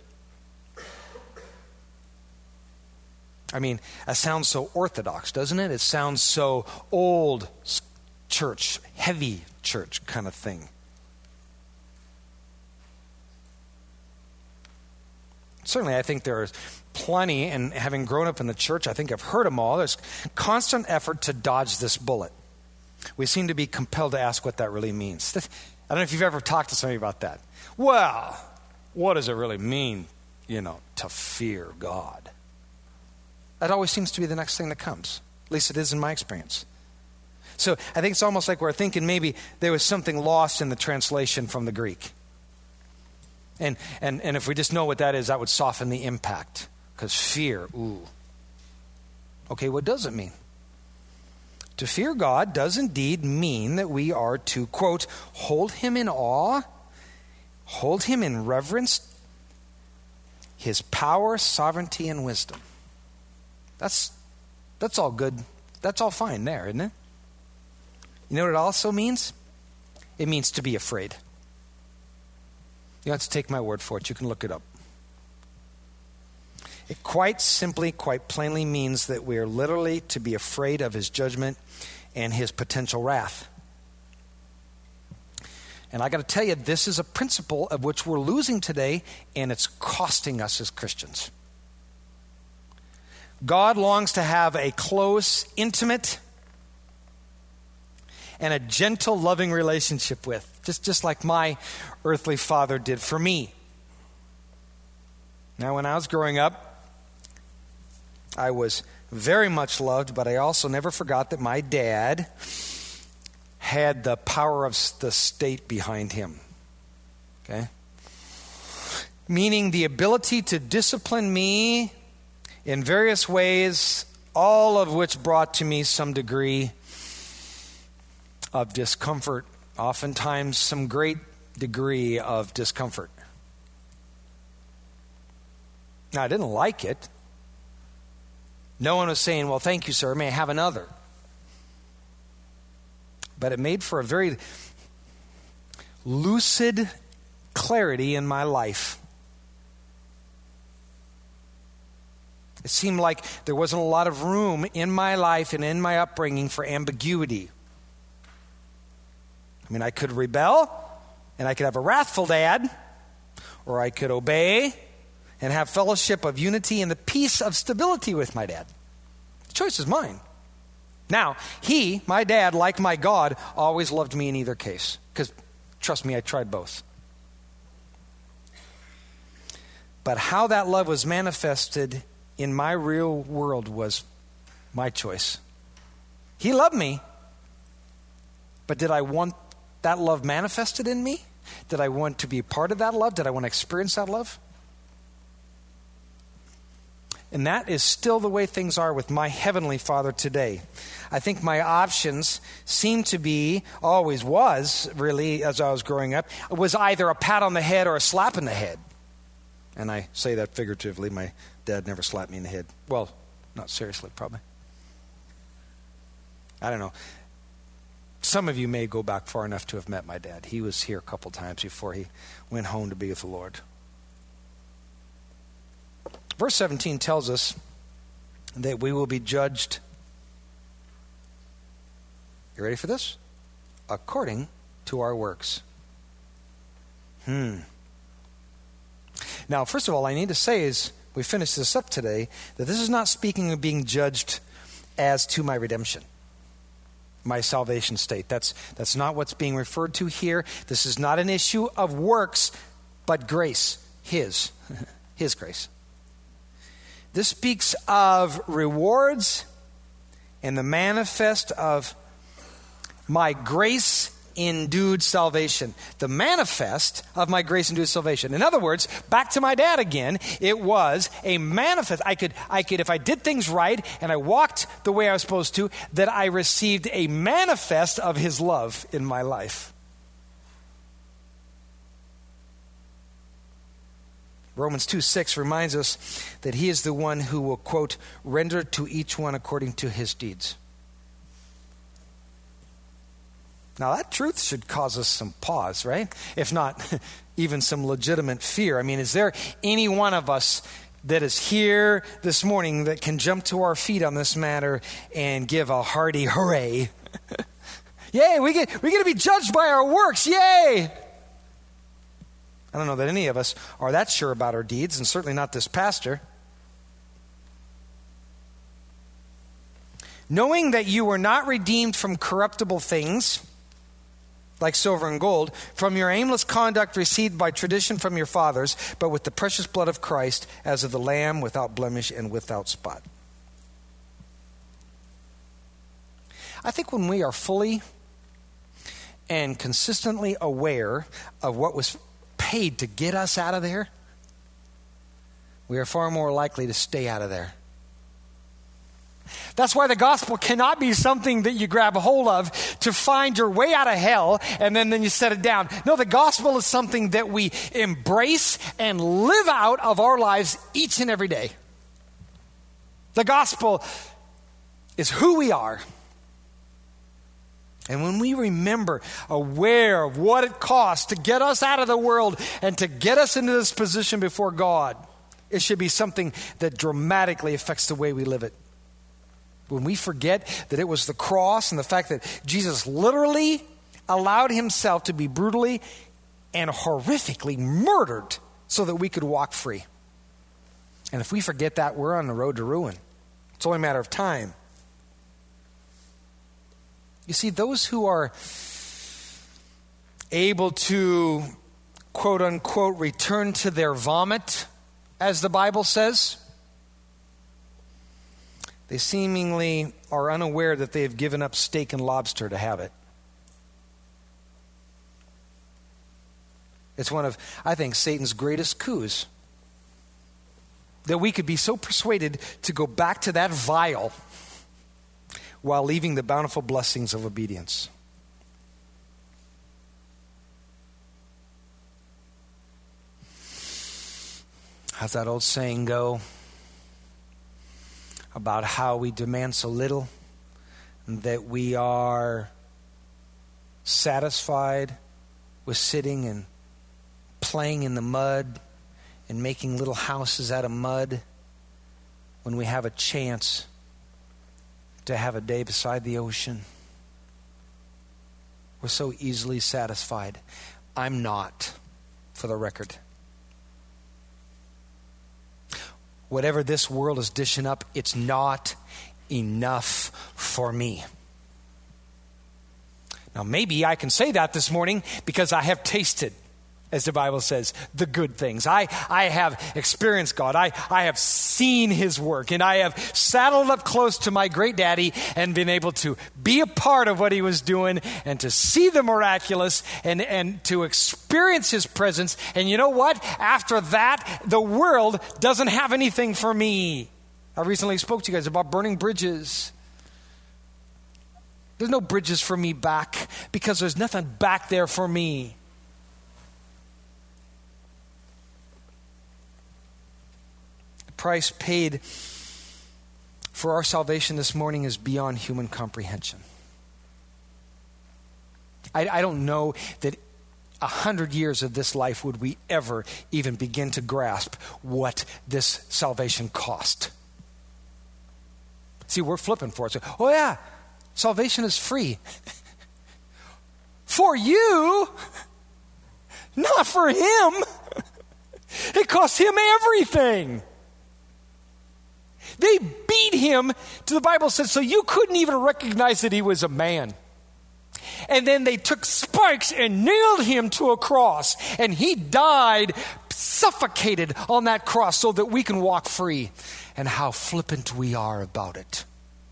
I mean, that sounds so orthodox, doesn't it? It sounds so old church, heavy church kind of thing. Certainly, I think there's plenty, and having grown up in the church, I think I've heard them all. There's constant effort to dodge this bullet. We seem to be compelled to ask what that really means. I don't know if you've ever talked to somebody about that. Well, what does it really mean, you know, to fear God? That always seems to be the next thing that comes. At least it is in my experience. So I think it's almost like we're thinking maybe there was something lost in the translation from the Greek. And and and if we just know what that is, that would soften the impact. Because fear, ooh. Okay, what does it mean? To fear God does indeed mean that we are to, quote, hold him in awe, hold him in reverence, his power, sovereignty, and wisdom. That's that's all good. That's all fine there, isn't it? You know what it also means? It means to be afraid. You don't have to take my word for it. You can look it up. It quite simply, quite plainly means that we are literally to be afraid of his judgment and his potential wrath. And I got to tell you, this is a principle of which we're losing today, and it's costing us as Christians. God longs to have a close, intimate, and a gentle, loving relationship with, just, just like my earthly father did for me. Now, when I was growing up, I was very much loved, but I also never forgot that my dad had the power of the state behind him. Okay? Meaning the ability to discipline me in various ways, all of which brought to me some degree of discomfort, oftentimes some great degree of discomfort. Now, I didn't like it. No one was saying, well, thank you, sir, may I have another? But it made for a very lucid clarity in my life. It seemed like there wasn't a lot of room in my life and in my upbringing for ambiguity. I mean, I could rebel, and I could have a wrathful dad, or I could obey and have fellowship of unity and the peace of stability with my dad. The choice is mine. Now, he, my dad, like my God, always loved me in either case. Because, trust me, I tried both. But how that love was manifested in my real world was my choice. He loved me, but did I want that love manifested in me? Did I want to be a part of that love? Did I want to experience that love? And that is still the way things are with my Heavenly Father today. I think my options seem to be, always was, really, as I was growing up, was either a pat on the head or a slap in the head. And I say that figuratively. My dad never slapped me in the head. Well, not seriously, probably. I don't know. Some of you may go back far enough to have met my dad. He was here a couple times before he went home to be with the Lord. Verse seventeen tells us that we will be judged. You ready for this? According to our works. Hmm. Now, first of all, I need to say as we finish this up today, that this is not speaking of being judged as to my redemption, my salvation state. That's, that's not what's being referred to here. This is not an issue of works, but grace. His. His grace. This speaks of rewards and the manifest of my grace-endued salvation. The manifest of my grace-endued salvation. In other words, back to my dad again, it was a manifest. I could, I could, if I did things right and I walked the way I was supposed to, that I received a manifest of his love in my life. Romans two six reminds us that he is the one who will, quote, render to each one according to his deeds. Now that truth should cause us some pause, right? If not, even some legitimate fear. I mean, is there any one of us that is here this morning that can jump to our feet on this matter and give a hearty hooray? Yay, we get, we get to be judged by our works, yay! I don't know that any of us are that sure about our deeds, and certainly not this pastor. Knowing that you were not redeemed from corruptible things, like silver and gold, from your aimless conduct received by tradition from your fathers, but with the precious blood of Christ, as of the Lamb without blemish and without spot. I think when we are fully and consistently aware of what was paid to get us out of there, we are far more likely to stay out of there. That's why the gospel cannot be something that you grab a hold of to find your way out of hell and then, then you set it down. No, the gospel is something that we embrace and live out of our lives each and every day. The gospel is who we are. And when we remember, aware of what it costs to get us out of the world and to get us into this position before God, it should be something that dramatically affects the way we live it. When we forget that it was the cross and the fact that Jesus literally allowed himself to be brutally and horrifically murdered so that we could walk free. And if we forget that, we're on the road to ruin. It's only a matter of time. You see, those who are able to, quote unquote, return to their vomit, as the Bible says, they seemingly are unaware that they have given up steak and lobster to have it. It's one of, I think, Satan's greatest coups. That we could be so persuaded to go back to that vial while leaving the bountiful blessings of obedience. How's that old saying go about how we demand so little and that we are satisfied with sitting and playing in the mud and making little houses out of mud when we have a chance to have a day beside the ocean? We're so easily satisfied. I'm not, for the record. Whatever this world is dishing up, it's not enough for me. Now, maybe I can say that this morning because I have tasted, as the Bible says, the good things. I, I have experienced God. I, I have seen His work. And I have saddled up close to my great daddy and been able to be a part of what He was doing and to see the miraculous and, and to experience His presence. And you know what? After that, the world doesn't have anything for me. I recently spoke to you guys about burning bridges. There's no bridges for me back because there's nothing back there for me. Price paid for our salvation this morning is beyond human comprehension. I, I don't know that a hundred years of this life would we ever even begin to grasp what this salvation cost. See, we're flipping for it. So, oh yeah, salvation is free. For you, not for him. It cost him everything. They beat him, to the Bible says, so you couldn't even recognize that he was a man. And then they took spikes and nailed him to a cross. And he died suffocated on that cross so that we can walk free. And how flippant we are about it.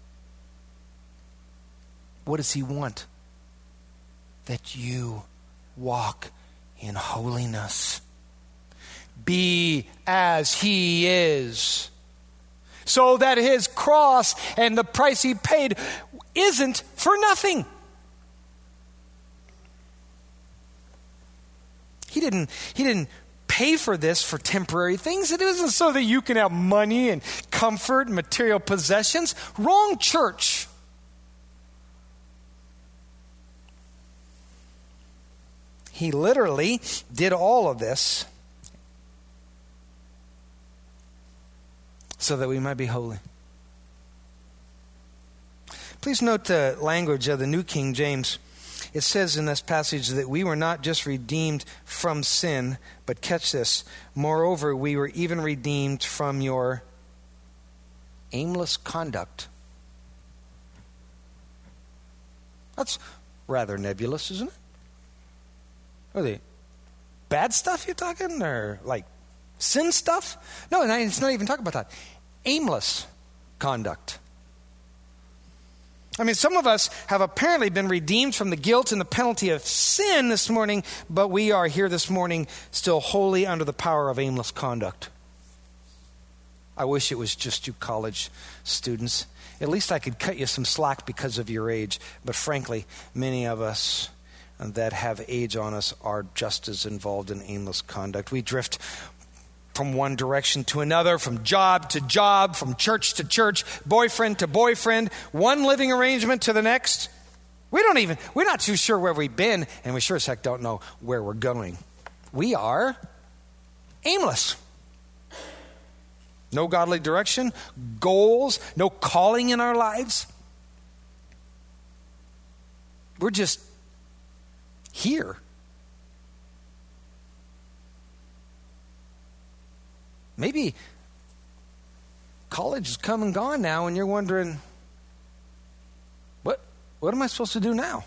What does he want? That you walk in holiness. Be as he is. So that his cross and the price he paid isn't for nothing. He didn't, he didn't pay for this for temporary things. It isn't so that you can have money and comfort and material possessions. Wrong church. He literally did all of this so that we might be holy. Please note the language of the New King James. It says in this passage that we were not just redeemed from sin, but catch this, moreover, we were even redeemed from your aimless conduct. That's rather nebulous, isn't it? Are they bad stuff you're talking, or like sin stuff? No, it's not even talking about that. Aimless conduct. I mean, some of us have apparently been redeemed from the guilt and the penalty of sin this morning, but we are here this morning still wholly under the power of aimless conduct. I wish it was just you college students. At least I could cut you some slack because of your age, but frankly, many of us that have age on us are just as involved in aimless conduct. We drift from one direction to another, from job to job, from church to church, boyfriend to boyfriend, one living arrangement to the next. We don't even, we're not too sure where we've been, and we sure as heck don't know where we're going. We are aimless. No godly direction, goals, no calling in our lives. We're just here. Maybe college is come and gone now, and you're wondering, what what am I supposed to do now?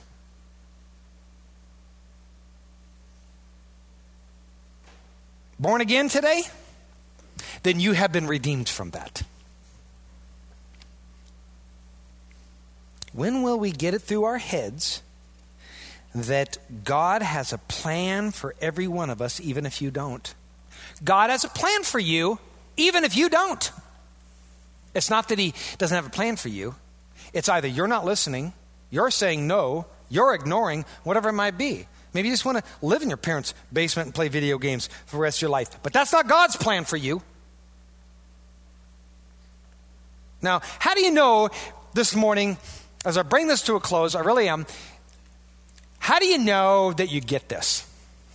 Born again today? Then you have been redeemed from that. When will we get it through our heads that God has a plan for every one of us, even if you don't? God has a plan for you, even if you don't. It's not that he doesn't have a plan for you. It's either you're not listening, you're saying no, you're ignoring, whatever it might be. Maybe you just want to live in your parents' basement and play video games for the rest of your life. But that's not God's plan for you. Now, how do you know this morning, as I bring this to a close, I really am, how do you know that you get this?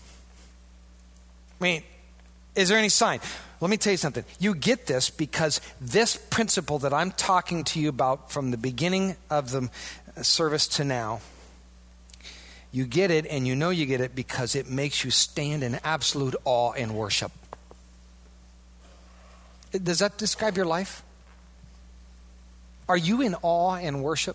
I mean, is there any sign? Let me tell you something. You get this because this principle that I'm talking to you about from the beginning of the service to now, you get it, and you know you get it because it makes you stand in absolute awe and worship. Does that describe your life? Are you in awe and worship?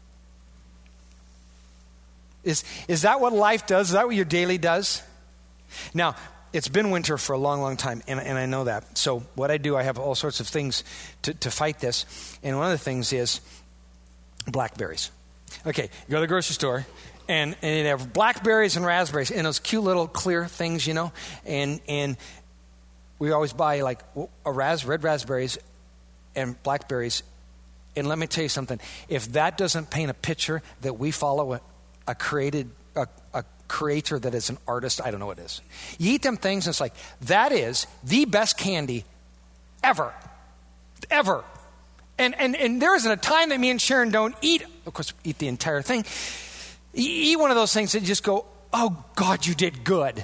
Is, is that what life does? Is that what your daily does? Now, it's been winter for a long, long time, and, and I know that. So what I do, I have all sorts of things to, to fight this. And one of the things is blackberries. Okay, you go to the grocery store, and, and you have blackberries and raspberries, and those cute little clear things, you know. And and we always buy like a ras, red raspberries and blackberries. And let me tell you something. If that doesn't paint a picture that we follow a, a created a, a creator that is an artist, I don't know what it is. You eat them things, and it's like, that is the best candy ever. Ever. And, and, and there isn't a time that me and Sharon don't eat, of course, eat the entire thing. You eat one of those things and just go, oh, God, you did good.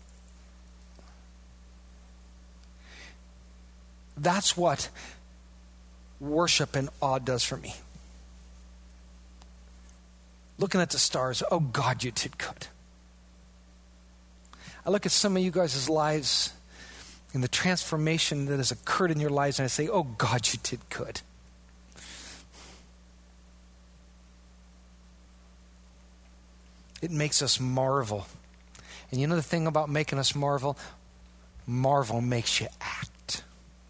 That's what worship and awe does for me. Looking at the stars, oh, God, you did good. I look at some of you guys' lives and the transformation that has occurred in your lives, and I say, oh, God, you did good. It makes us marvel. And you know the thing about making us marvel? Marvel makes you act.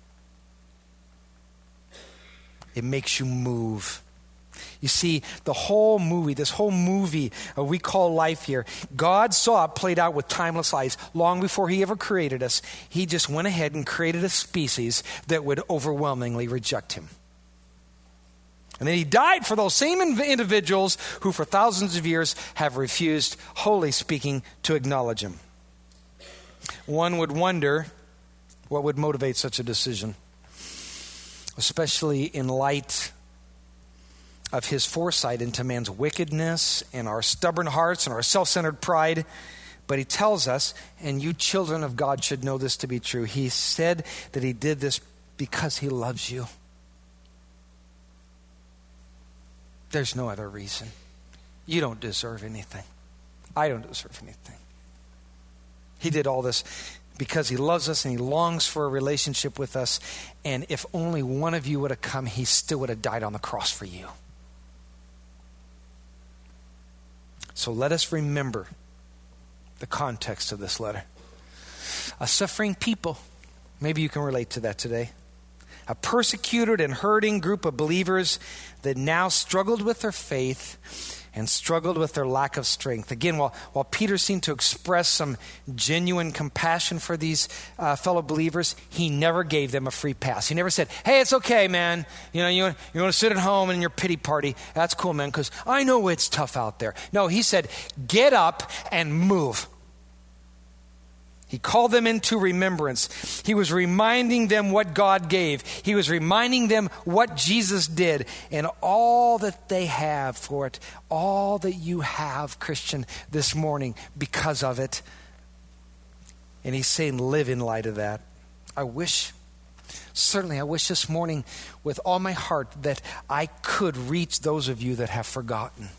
It makes you move. You see, the whole movie, this whole movie uh, we call life here, God saw it played out with timeless eyes long before he ever created us. He just went ahead and created a species that would overwhelmingly reject him. And then he died for those same individuals who for thousands of years have refused, wholly speaking, to acknowledge him. One would wonder what would motivate such a decision, especially in light of his foresight into man's wickedness and our stubborn hearts and our self-centered pride. But he tells us, and you children of God should know this to be true, he said that he did this because he loves you. There's no other reason. You don't deserve anything. I don't deserve anything. He did all this because he loves us and he longs for a relationship with us. And if only one of you would have come, he still would have died on the cross for you. So let us remember the context of this letter. A suffering people. Maybe you can relate to that today. A persecuted and hurting group of believers that now struggled with their faith and struggled with their lack of strength. Again, while, while Peter seemed to express some genuine compassion for these uh, fellow believers, he never gave them a free pass. He never said, hey, it's okay, man. You know, you, you want to sit at home in your pity party. That's cool, man, because I know it's tough out there. No, he said, get up and move. He called them into remembrance. He was reminding them what God gave. He was reminding them what Jesus did and all that they have for it. All that you have, Christian, this morning because of it. And he's saying, live in light of that. I wish, certainly I wish this morning with all my heart that I could reach those of you that have forgotten.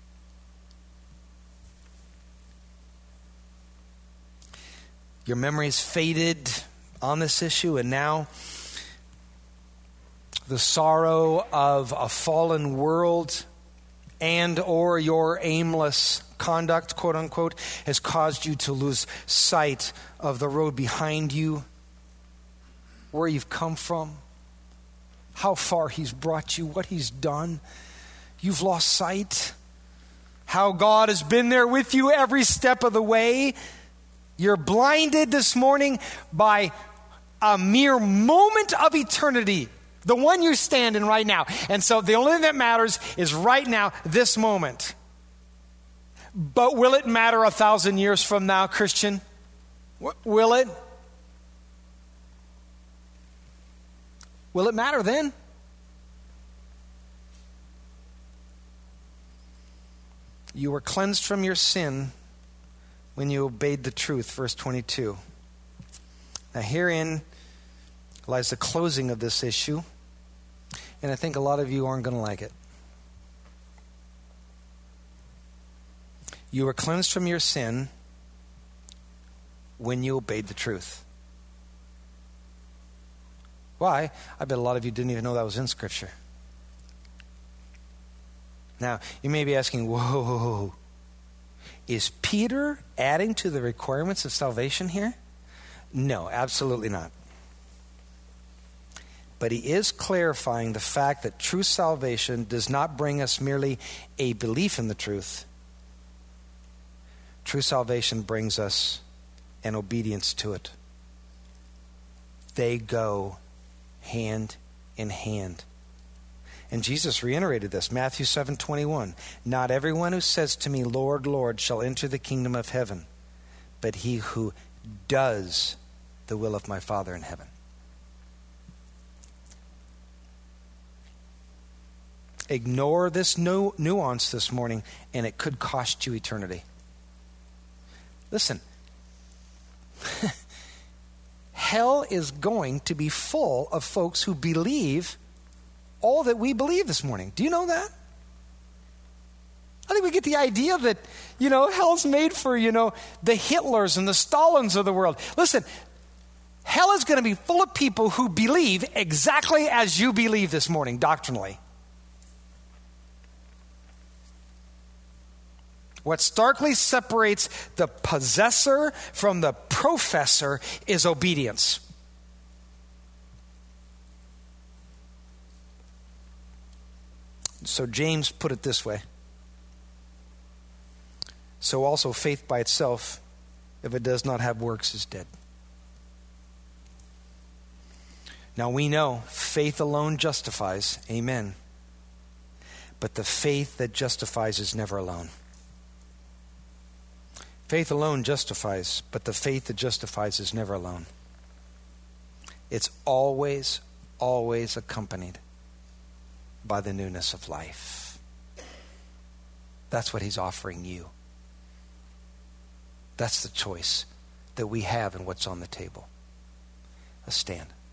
Your memory's faded on this issue, and now the sorrow of a fallen world and or your aimless conduct, quote unquote, has caused you to lose sight of the road behind you, where you've come from, how far he's brought you, what he's done. You've lost sight. How God has been there with you every step of the way. You're blinded this morning by a mere moment of eternity, the one you stand in right now. And so the only thing that matters is right now, this moment. But will it matter a thousand years from now, Christian? W- will it? Will it matter then? You were cleansed from your sin when you obeyed the truth, verse twenty-two. Now herein lies the closing of this issue, and I think a lot of you aren't going to like it. You were cleansed from your sin when you obeyed the truth. Why? I bet a lot of you didn't even know that was in Scripture. Now, you may be asking, whoa, is Peter adding to the requirements of salvation here? No, absolutely not. But he is clarifying the fact that true salvation does not bring us merely a belief in the truth. True salvation brings us an obedience to it. They go hand in hand. And Jesus reiterated this, Matthew seven twenty-one. Not everyone who says to me, Lord, Lord, shall enter the kingdom of heaven, but he who does the will of my Father in heaven. Ignore this nu- nuance this morning, and it could cost you eternity. Listen, hell is going to be full of folks who believe all that we believe this morning. Do you know that? I think we get the idea that, you know, hell's made for, you know, the Hitlers and the Stalins of the world. Listen, hell is going to be full of people who believe exactly as you believe this morning, doctrinally. What starkly separates the possessor from the professor is obedience. So James put it this way. So also faith by itself, if it does not have works, is dead. Now we know faith alone justifies. Amen. But the faith that justifies is never alone. Faith alone justifies, but the faith that justifies is never alone. It's always, always accompanied by the newness of life. That's what he's offering you. That's the choice that we have in what's on the table. Let's stand.